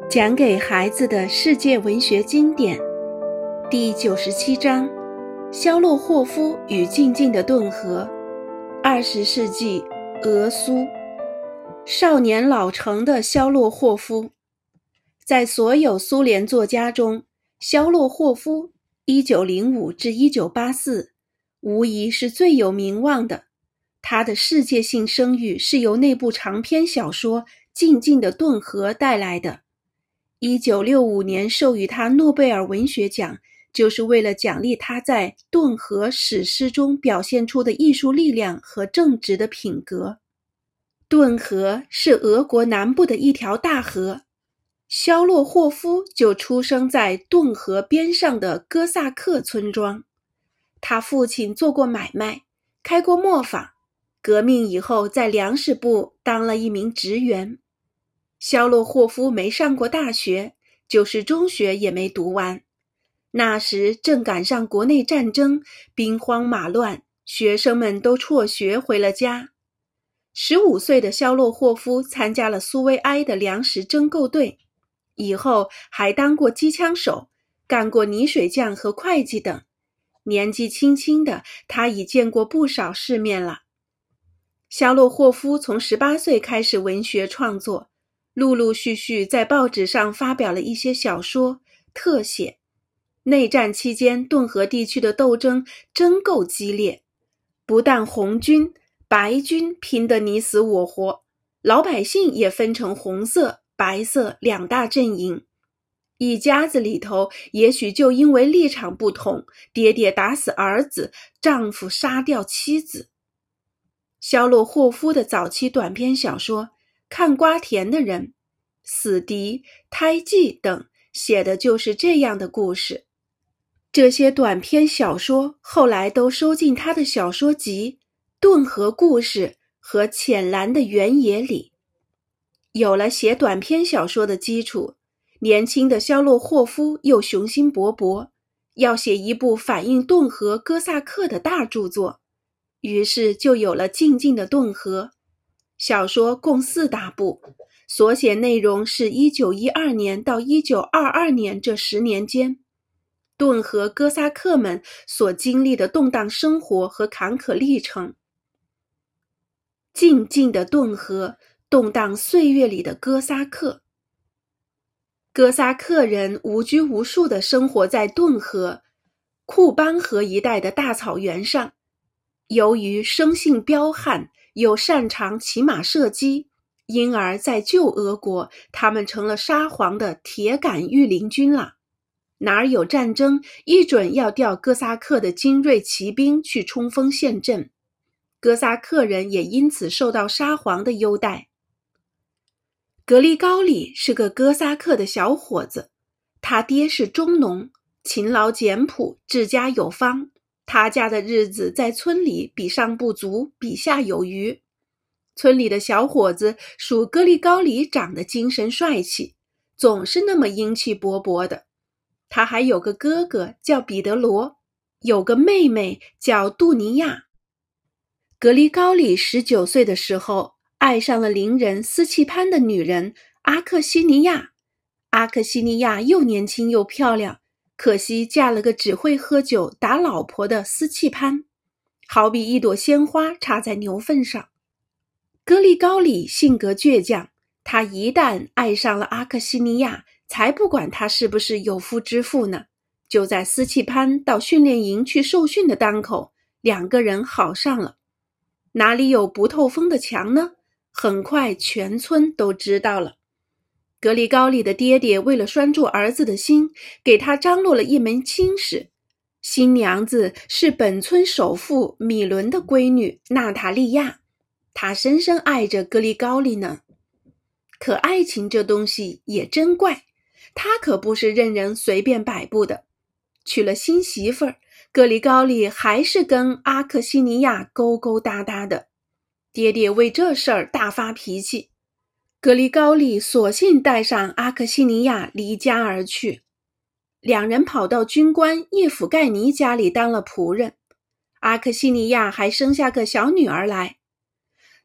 讲给孩子的世界文学经典第97章，肖洛霍夫与静静的顿河，20世纪俄苏。少年老成的肖洛霍夫。在所有苏联作家中，肖洛霍夫1905至1984无疑是最有名望的。他的世界性声誉是由那部长篇小说《静静的顿河》带来的。1965年授予他诺贝尔文学奖，就是为了奖励他在《顿河》史诗中表现出的艺术力量和正直的品格。顿河是俄国南部的一条大河，肖洛霍夫就出生在顿河边上的哥萨克村庄。他父亲做过买卖，开过磨坊，革命以后在粮食部当了一名职员。肖洛霍夫没上过大学，就是中学也没读完。那时正赶上国内战争，兵荒马乱，学生们都辍学回了家。15岁的肖洛霍夫参加了苏维埃的粮食征购队，以后还当过机枪手，干过泥水匠和会计等。年纪轻轻的，他已见过不少世面了。肖洛霍夫从18岁开始文学创作，陆陆续续在报纸上发表了一些小说、特写。内战期间，顿河地区的斗争真够激烈，不但红军、白军拼得你死我活，老百姓也分成红色、白色两大阵营。一家子里头，也许就因为立场不同，爹爹打死儿子，丈夫杀掉妻子。肖洛霍夫的早期短篇小说《看瓜田的人》、《死敌》、《胎记》等写的就是这样的故事。这些短篇小说后来都收进他的小说集《顿河故事》和《浅蓝的原野》里。有了写短篇小说的基础，年轻的肖洛霍夫又雄心勃勃，要写一部反映顿河哥萨克的大著作，于是就有了《静静的顿河》。小说共4大部，所写内容是1912年到1922年这10年间，顿河哥萨克们所经历的动荡生活和坎坷历程。静静的顿河，动荡岁月里的哥萨克。哥萨克人无拘无束地生活在顿河、库班河一带的大草原上。由于生性彪悍，又擅长骑马射击，因而在旧俄国，他们成了沙皇的铁杆御林军了。哪儿有战争，一准要调哥萨克的精锐骑兵去冲锋陷阵。哥萨克人也因此受到沙皇的优待。格里高里是个哥萨克的小伙子，他爹是中农，勤劳简朴，治家有方。他家的日子在村里比上不足，比下有余。村里的小伙子属格里高里长得精神帅气，总是那么英气勃勃的。他还有个哥哥叫彼得罗，有个妹妹叫杜尼亚。格里高里19岁的时候，爱上了邻人斯契潘的女人阿克西尼亚。阿克西尼亚又年轻又漂亮，可惜嫁了个只会喝酒打老婆的斯契潘，好比一朵鲜花插在牛粪上。格里高里性格倔强，他一旦爱上了阿克西尼亚，才不管他是不是有夫之妇呢。就在斯契潘到训练营去受训的当口，两个人好上了。哪里有不透风的墙呢？很快全村都知道了。格里高里的爹爹为了拴住儿子的心，给他张罗了一门亲事。新娘子是本村首富米伦的闺女娜塔莉亚，她深深爱着格里高里呢。可爱情这东西也真怪，他可不是任人随便摆布的。娶了新媳妇儿，格里高里还是跟阿克西尼亚勾勾搭搭的。爹爹为这事儿大发脾气，格里高里索性带上阿克西尼亚离家而去。两人跑到军官叶甫盖尼家里当了仆人，阿克西尼亚还生下个小女儿来。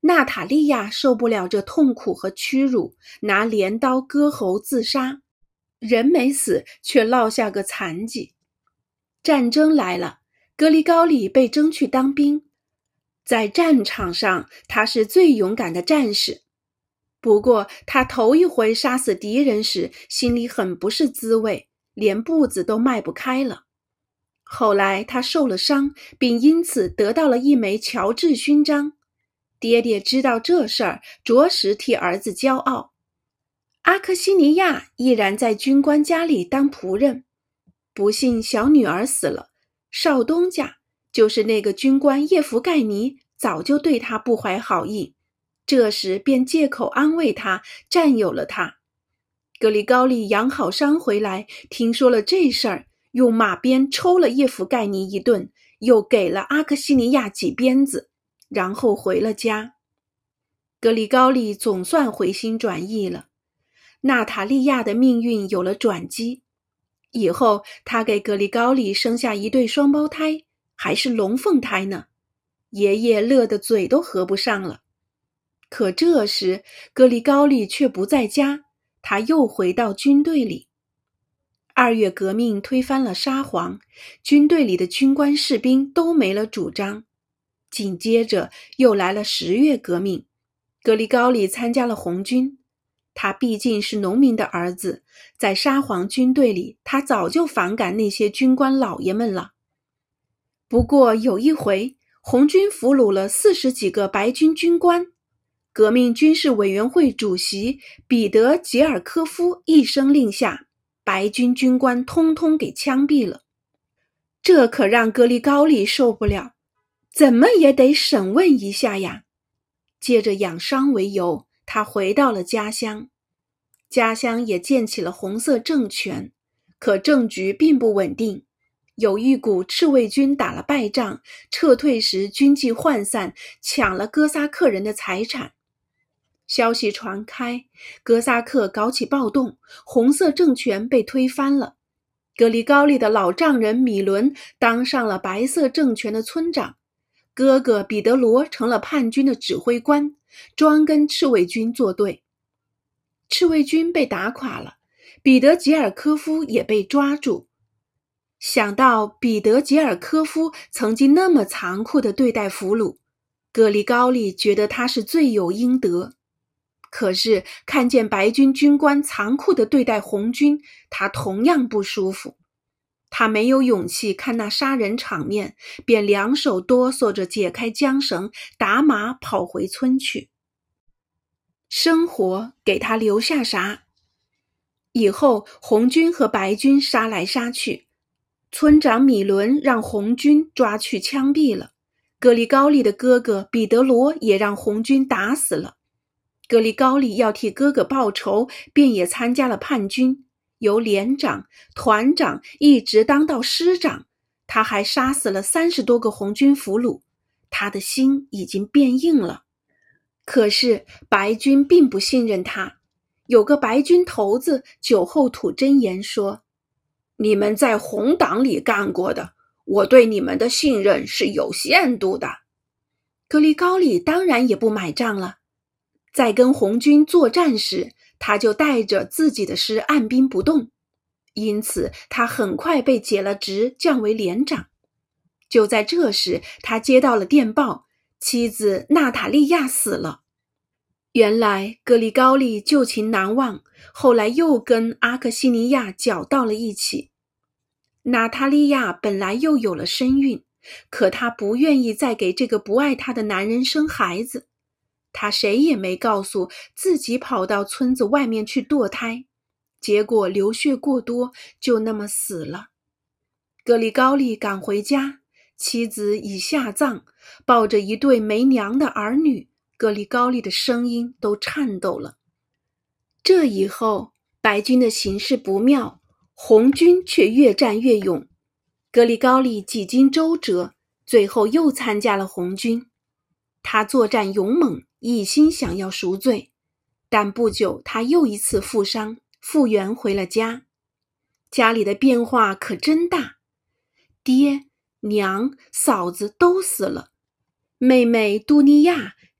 娜塔莉亚受不了这痛苦和屈辱，拿镰刀割喉自杀，人没死，却落下个残疾。战争来了，格里高里被征去当兵。在战场上，他是最勇敢的战士。不过他头一回杀死敌人时，心里很不是滋味，连步子都迈不开了。后来他受了伤，并因此得到了一枚乔治勋章。爹爹知道这事儿，着实替儿子骄傲。阿克西尼亚依然在军官家里当仆人。不幸小女儿死了，少东家，就是那个军官叶弗盖尼，早就对他不怀好意，这时便借口安慰他，占有了他。格里高利养好伤回来，听说了这事儿，用马鞭抽了叶弗盖尼一顿，又给了阿克西尼亚几鞭子，然后回了家。格里高利总算回心转意了。娜塔莉亚的命运有了转机，以后他给格里高利生下一对双胞胎，还是龙凤胎呢。爷爷乐得嘴都合不上了。可这时格里高利却不在家，他又回到军队里。2月革命推翻了沙皇，军队里的军官士兵都没了主张。紧接着又来了10月革命，格里高利参加了红军。他毕竟是农民的儿子，在沙皇军队里，他早就反感那些军官老爷们了。不过有一回，红军俘虏了40几个白军军官，革命军事委员会主席彼得·吉尔科夫一声令下，白军军官通通给枪毙了。这可让格里高利受不了，怎么也得审问一下呀。借着养伤为由，他回到了家乡。家乡也建起了红色政权，可政局并不稳定。有一股赤卫军打了败仗，撤退时军纪涣散，抢了哥萨克人的财产。消息传开，哥萨克搞起暴动，红色政权被推翻了。格里高利的老丈人米伦当上了白色政权的村长，哥哥彼得罗成了叛军的指挥官，专跟赤卫军作对。赤卫军被打垮了，彼得·吉尔科夫也被抓住。想到彼得·吉尔科夫曾经那么残酷地对待俘虏，格里高利觉得他是罪有应得。可是看见白军军官残酷地对待红军，他同样不舒服。他没有勇气看那杀人场面，便两手哆嗦着解开缰绳，打马跑回村去。生活给他留下啥？以后红军和白军杀来杀去，村长米伦让红军抓去枪毙了，格里高利的哥哥彼得罗也让红军打死了。格里高利要替哥哥报仇，便也参加了叛军，由连长、团长一直当到师长。他还杀死了30多个红军俘虏，他的心已经变硬了。可是白军并不信任他，有个白军头子酒后吐真言说：“你们在红党里干过的，我对你们的信任是有限度的。”格里高利当然也不买账了。在跟红军作战时，他就带着自己的师按兵不动，因此他很快被解了职，降为连长。就在这时，他接到了电报，妻子娜塔莉亚死了。原来格里高利旧情难忘，后来又跟阿克西尼亚搅到了一起。娜塔莉亚本来又有了身孕，可她不愿意再给这个不爱她的男人生孩子。她谁也没告诉，自己跑到村子外面去堕胎，结果流血过多，就那么死了。格里高利赶回家，妻子已下葬，抱着一对没娘的儿女，格里高利的声音都颤抖了。这以后，白军的形势不妙，红军却越战越勇。格里高利几经周折，最后又参加了红军。他作战勇猛，一心想要赎罪，但不久他又一次负伤，复员回了家。家里的变化可真大，爹、娘、嫂子都死了，妹妹杜尼亚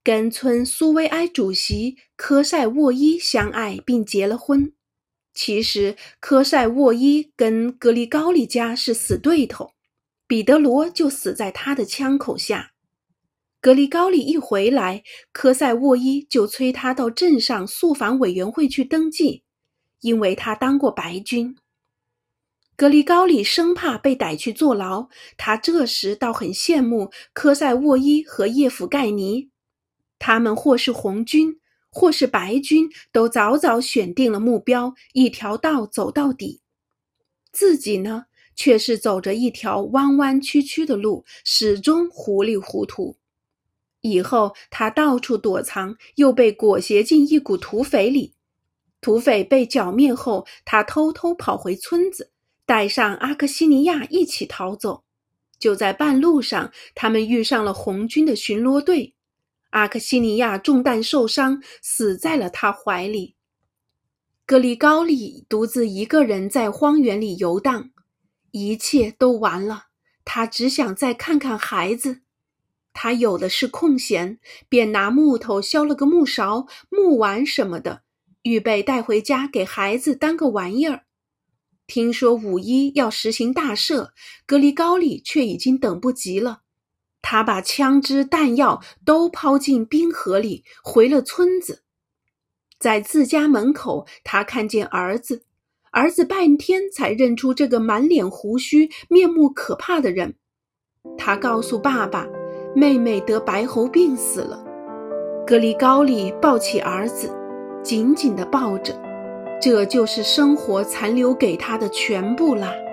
跟村苏维埃主席科塞沃伊相爱并结了婚。其实科塞沃伊跟格里高利家是死对头，彼得罗就死在他的枪口下。格里高利一回来，科塞沃伊就催他到镇上肃反委员会去登记，因为他当过白军。格里高利生怕被逮去坐牢，他这时倒很羡慕科塞沃伊和叶甫盖尼，他们或是红军或是白军，都早早选定了目标，一条道走到底。自己呢，却是走着一条弯弯曲曲的路，始终糊里糊涂。以后他到处躲藏，又被裹挟进一股土匪里。土匪被剿灭后，他偷偷跑回村子，带上阿克西尼亚一起逃走。就在半路上，他们遇上了红军的巡逻队。阿克西尼亚中弹受伤，死在了他怀里。格里高利独自一个人在荒原里游荡，一切都完了，他只想再看看孩子。他有的是空闲，便拿木头削了个木勺、木碗什么的，预备带回家给孩子当个玩意儿。听说5·1要实行大赦，格里高利却已经等不及了。他把枪支弹药都抛进冰河里，回了村子。在自家门口，他看见儿子半天才认出这个满脸胡须、面目可怕的人。他告诉爸爸，妹妹得白喉病死了。格里高利抱起儿子，紧紧地抱着，这就是生活残留给他的全部啦。